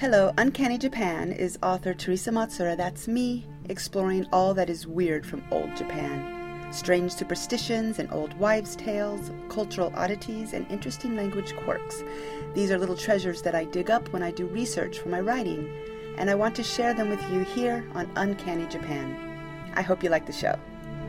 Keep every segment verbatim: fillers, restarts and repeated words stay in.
Hello, Uncanny Japan is author Teresa Matsura, that's me, exploring all that is weird from old Japan. Strange superstitions and old wives' tales, cultural oddities, and interesting language quirks. These are little treasures that I dig up when I do research for my writing, and I want to share them with you here on Uncanny Japan. I hope you like the show.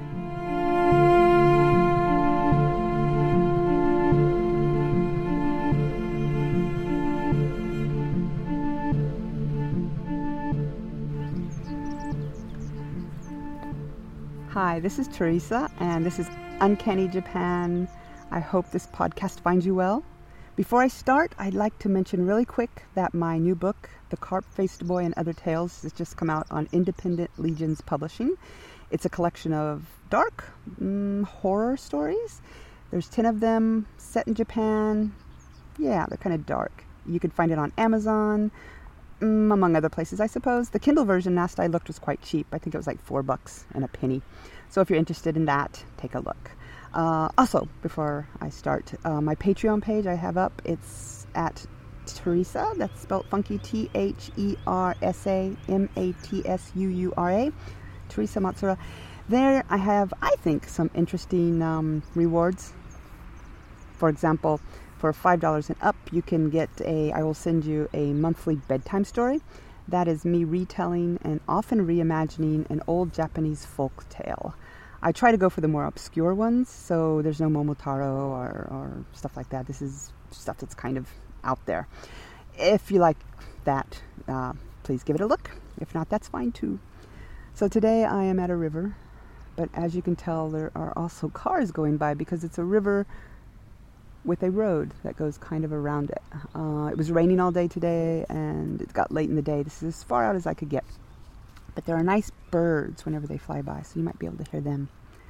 Hi, this is Teresa, and this is Uncanny Japan. I hope this podcast finds you well. Before I start, I'd like to mention really quick that my new book, The Carp-Faced Boy and Other Tales, has just come out on Independent Legions Publishing. It's a collection of dark mm, horror stories. There's ten of them, set in Japan. Yeah, they're kind of dark. You can find it on Amazon, Mm, among other places, I suppose. The Kindle version, last I looked, was quite cheap. I think it was like four bucks and a penny. So if you're interested in that, take a look. Uh, also, before I start, uh, my Patreon page I have up, it's at Teresa, that's spelled funky, T H E R S A M A T S U U R A, Teresa Matsura. There I have, I think, some interesting um, rewards. For example, for five dollars and up, you can get a, I will send you a monthly bedtime story. That is me retelling and often reimagining an old Japanese folk tale. I try to go for the more obscure ones, so there's no Momotaro or, or stuff like that. This is stuff that's kind of out there. If you like that, uh, please give it a look. If not, that's fine too. So today I am at a river, but as you can tell, there are also cars going by because it's a river with a road that goes kind of around it. Uh, it was raining all day today, and it got late in the day. This is as far out as I could get. But there are nice birds whenever they fly by, so you might be able to hear them.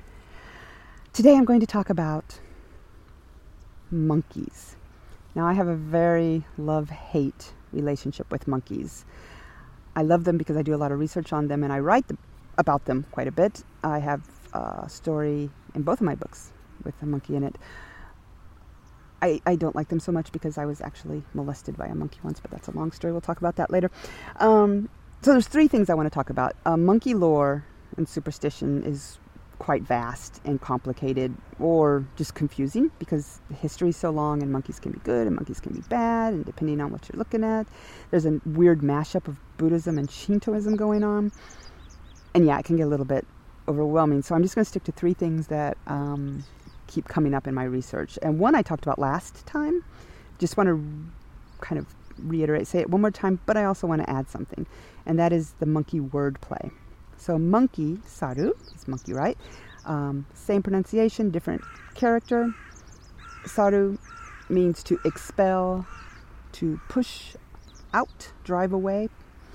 Today I'm going to talk about monkeys. Now, I have a very love-hate relationship with monkeys. I love them because I do a lot of research on them, and I write them, about them quite a bit. I have a story in both of my books with a monkey in it. I, I don't like them so much because I was actually molested by a monkey once, but that's a long story. We'll talk about that later. Um, so there's three things I want to talk about. Uh, monkey lore and superstition is quite vast and complicated, or just confusing, because the history is so long, and monkeys can be good and monkeys can be bad, and depending on what you're looking at. There's a weird mashup of Buddhism and Shintoism going on. And yeah, it can get a little bit overwhelming. So I'm just going to stick to three things that Um, keep coming up in my research. And one I talked about last time. Just want to kind of reiterate, say it one more time, but I also want to add something. And that is the monkey wordplay. So monkey, saru, is monkey, right? Um, same pronunciation, different character. Saru means to expel, to push out, drive away.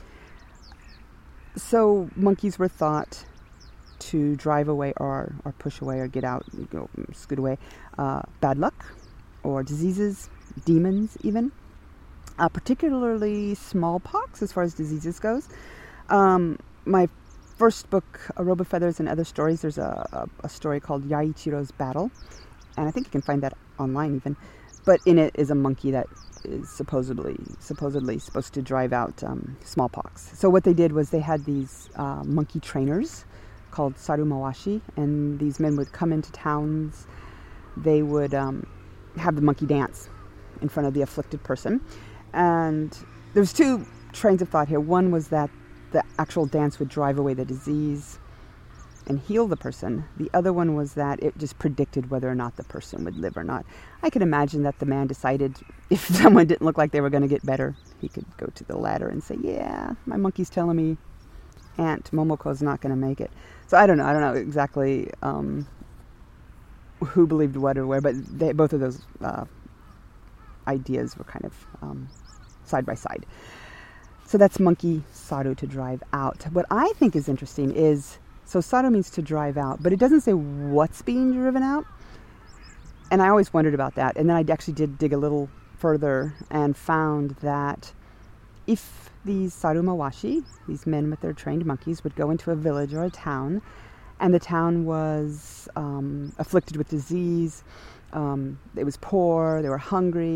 So monkeys were thought to drive away or, or push away or get out, go scoot away, uh, bad luck or diseases, demons even, uh, particularly smallpox as far as diseases goes. Um, my first book, A Robe of Feathers and Other Stories, there's a, a, a story called Yaichiro's Battle, and I think you can find that online even, but in it is a monkey that is supposedly supposedly supposed to drive out um, smallpox. So what they did was they had these uh, monkey trainers called sarumawashi, and these men would come into towns. They would um, have the monkey dance in front of the afflicted person. And there's two trains of thought here. One was that the actual dance would drive away the disease and heal the person. The other one was that it just predicted whether or not the person would live or not. I could imagine that the man decided if someone didn't look like they were going to get better, he could go to the ladder and say, yeah, my monkey's telling me Aunt Momoko's not going to make it. So I don't know. I don't know exactly um, who believed what or where, but they, both of those uh, ideas were kind of um, side by side. So that's monkey saru, to drive out. What I think is interesting is, so saru means to drive out, but it doesn't say what's being driven out. And I always wondered about that. And then I actually did dig a little further and found that if these sarumawashi, these men with their trained monkeys, would go into a village or a town, and the town was um, afflicted with disease, um, it was poor, they were hungry,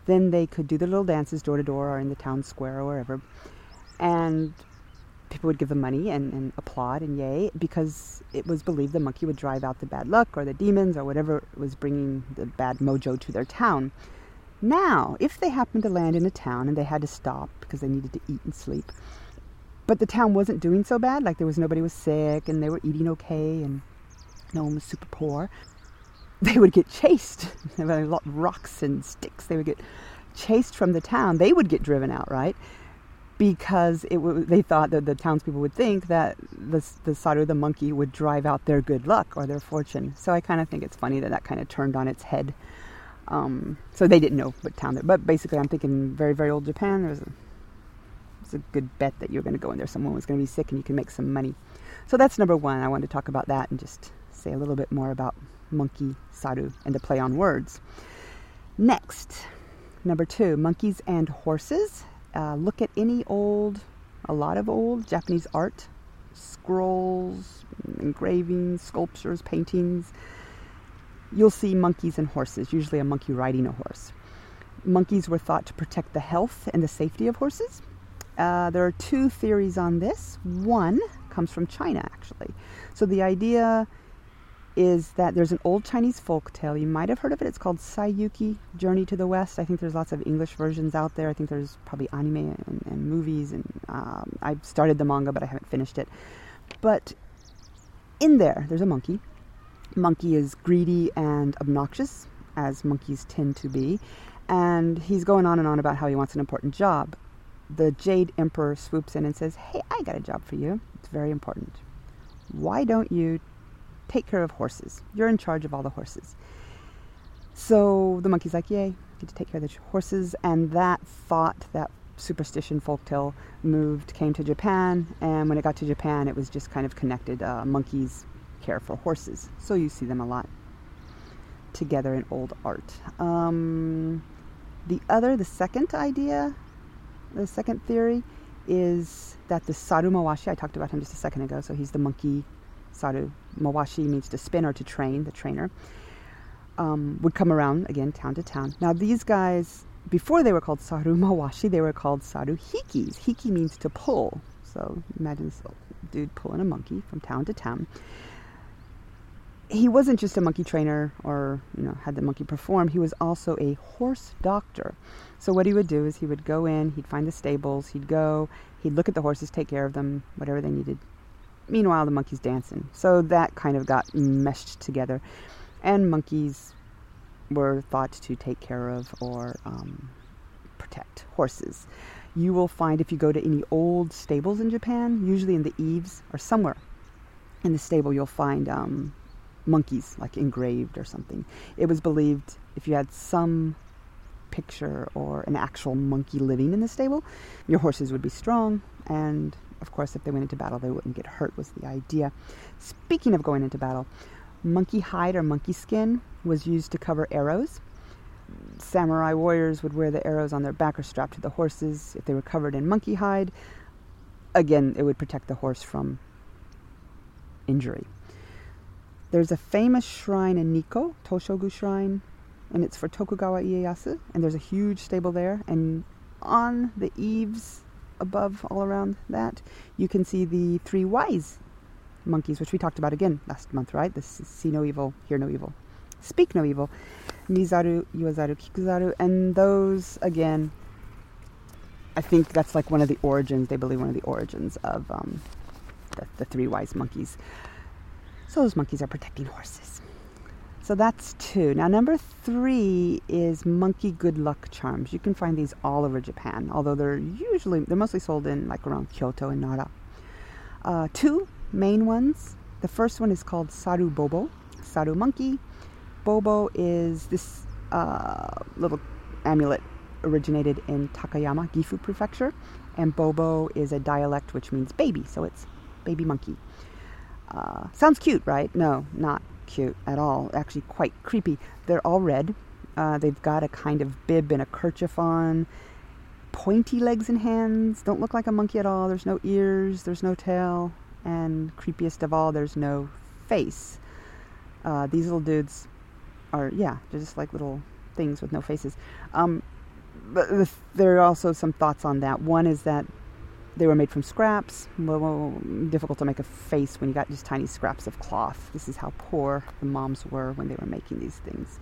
Then they could do their little dances door to door or in the town square or wherever. And people would give them money and, and applaud and yay, because it was believed the monkey would drive out the bad luck or the demons or whatever was bringing the bad mojo to their town. Now, if they happened to land in a town and they had to stop because they needed to eat and sleep, but the town wasn't doing so bad, like there was nobody was sick and they were eating okay and no one was super poor, they would get chased. There were a lot of rocks and sticks. They would get chased from the town. They would get driven out, right? Because it w- they thought that the townspeople would think that the, the Saru, the monkey, would drive out their good luck or their fortune. So I kind of think it's funny that that kind of turned on its head. Um, so they didn't know what town they're. But basically, I'm thinking very, very old Japan. There was a, it's a good bet that you're going to go in there. Someone was going to be sick and you can make some money. So that's number one. I wanted to talk about that and just say a little bit more about monkey, Saru, and the play on words. Next, number two, monkeys and horses. Uh, look at any old, a lot of old Japanese art, scrolls, engravings, sculptures, paintings. You'll see monkeys and horses, usually a monkey riding a horse. Monkeys were thought to protect the health and the safety of horses. Uh, there are two theories on this. One comes from China, actually. So the idea is that there's an old Chinese folk tale. You might have heard of it. It's called Saiyuki, Journey to the West. I think there's lots of English versions out there. I think there's probably anime and, and movies. And um, I've started the manga, but I haven't finished it. But in there, there's a monkey. Monkey is greedy and obnoxious, as monkeys tend to be. And he's going on and on about how he wants an important job. The Jade Emperor swoops in and says, "Hey, I got a job for you. It's very important. Why don't you take care of horses? You're in charge of all the horses." So the monkey's like, yay, get to take care of the horses. And that thought, that superstition folktale moved, came to Japan. And when it got to Japan, it was just kind of connected. Uh, monkeys care for horses. So you see them a lot together in old art. Um, the other, the second idea, the second theory is that the Saru Mawashi, I talked about him just a second ago, so he's the monkey Saru. Mawashi means to spin or to train, the trainer, um, would come around, again, town to town. Now, these guys, before they were called Saru Mawashi, they were called Saru Hikis. Hiki means to pull. So imagine this dude pulling a monkey from town to town. He wasn't just a monkey trainer or, you know, had the monkey perform. He was also a horse doctor. So what he would do is he would go in, he'd find the stables, he'd go, he'd look at the horses, take care of them, whatever they needed. Meanwhile, the monkey's dancing. So that kind of got meshed together. And monkeys were thought to take care of or um, protect horses. You will find, if you go to any old stables in Japan, usually in the eaves or somewhere in the stable, you'll find um, monkeys, like engraved or something. It was believed if you had some picture or an actual monkey living in the stable, your horses would be strong, and of course, if they went into battle, they wouldn't get hurt, was the idea. Speaking of going into battle, monkey hide or monkey skin was used to cover arrows. Samurai warriors would wear the arrows on their back or strapped to the horses. If they were covered in monkey hide, again, it would protect the horse from injury. There's a famous shrine in Nikko, Toshogu Shrine, and it's for Tokugawa Ieyasu, and there's a huge stable there, and on the eaves above, all around that, you can see the three wise monkeys, which we talked about again last month, right? This is see no evil, hear no evil, speak no evil, Mizaru, Iwazaru, Kikuzaru, and those, again, I think that's like one of the origins, they believe one of the origins of um, the, the three wise monkeys. So those monkeys are protecting horses. So that's two. Now, number three is monkey good luck charms. You can find these all over Japan, although they're usually, they're mostly sold in like around Kyoto and Nara. Uh, two main ones. The first one is called Saru Bobo, Saru monkey. Bobo is this uh, little amulet originated in Takayama, Gifu Prefecture, and Bobo is a dialect which means baby, so it's baby monkey. Uh, sounds cute, right? No, not cute at all. Actually quite creepy. They're all red. Uh, they've got a kind of bib and a kerchief on. Pointy legs and hands. Don't look like a monkey at all. There's no ears. There's no tail. And creepiest of all, there's no face. Uh, these little dudes are, yeah, they're just like little things with no faces. Um, but the, there are also some thoughts on that. One is that they were made from scraps. Well, well, difficult to make a face when you got just tiny scraps of cloth. This is how poor the moms were when they were making these things.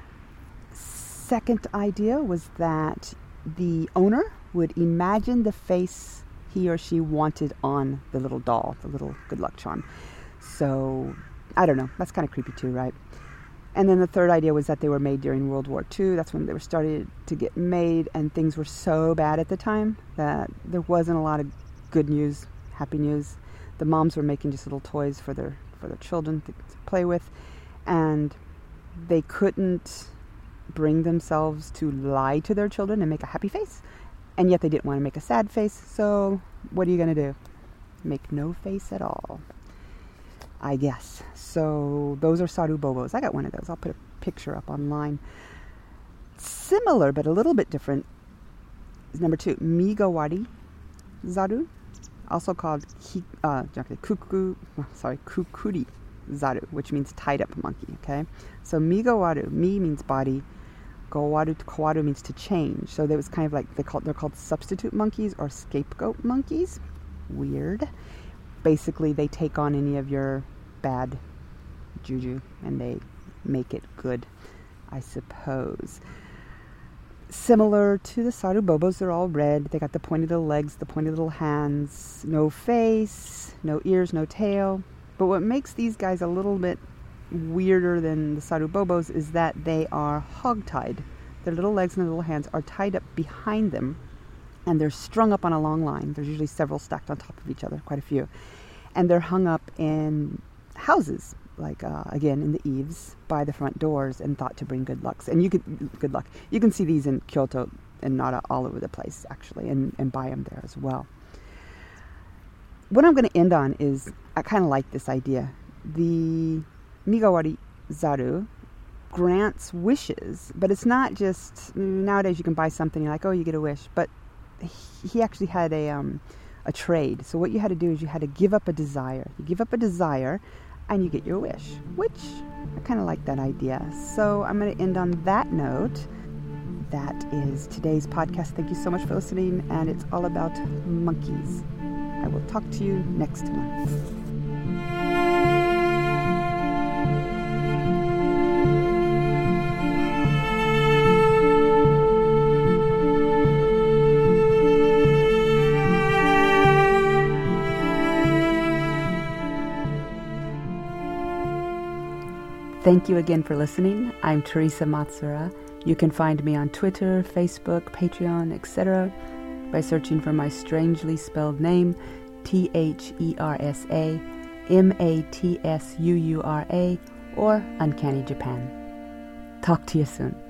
Second idea was that the owner would imagine the face he or she wanted on the little doll, the little good luck charm. So, I don't know. That's kind of creepy too, right? And then the third idea was that they were made during World War Two. That's when they were started to get made, and things were so bad at the time that there wasn't a lot of good news, happy news. The moms were making just little toys for their for their children to, to play with, and they couldn't bring themselves to lie to their children and make a happy face, and yet they didn't want to make a sad face. So what are you going to do? Make no face at all, I guess. So those are Saru Bobos. I got one of those. I'll put a picture up online. Similar, but a little bit different, is number two, Migawari Zaru, also called ki, uh, kuku, sorry, Kukuri Zaru, which means tied up monkey, okay? So Migawaru, mi means body, Gawaru to kawaru means to change. So that was kind of like, they call, they're called substitute monkeys or scapegoat monkeys. Weird. Basically, they take on any of your bad juju and they make it good, I suppose. Similar to the Saru Bobos, they're all red. They got the pointy little legs, the pointy little hands, no face, no ears, no tail. But what makes these guys a little bit weirder than the Saru Bobos is that they are hog-tied. Their little legs and their little hands are tied up behind them, and they're strung up on a long line. There's usually several stacked on top of each other, quite a few. And they're hung up in houses, like, uh, again, in the eaves, by the front doors, and thought to bring good luck. And you could, good luck. You can see these in Kyoto and Nara all over the place, actually, and, and buy them there as well. What I'm going to end on is, I kind of like this idea. The Migawari Zaru grants wishes, but it's not just, nowadays you can buy something, you're like, oh, you get a wish, but he, he actually had a, um, a trade. So what you had to do is you had to give up a desire. You give up a desire, and you get your wish, which I kind of like that idea. So I'm going to end on that note. That is today's podcast. Thank you so much for listening, and it's all about monkeys. I will talk to you next month. Thank you again for listening. I'm Teresa Matsura. You can find me on Twitter, Facebook, Patreon, et cetera by searching for my strangely spelled name, T H E R S A M A T S U U R A, or Uncanny Japan. Talk to you soon.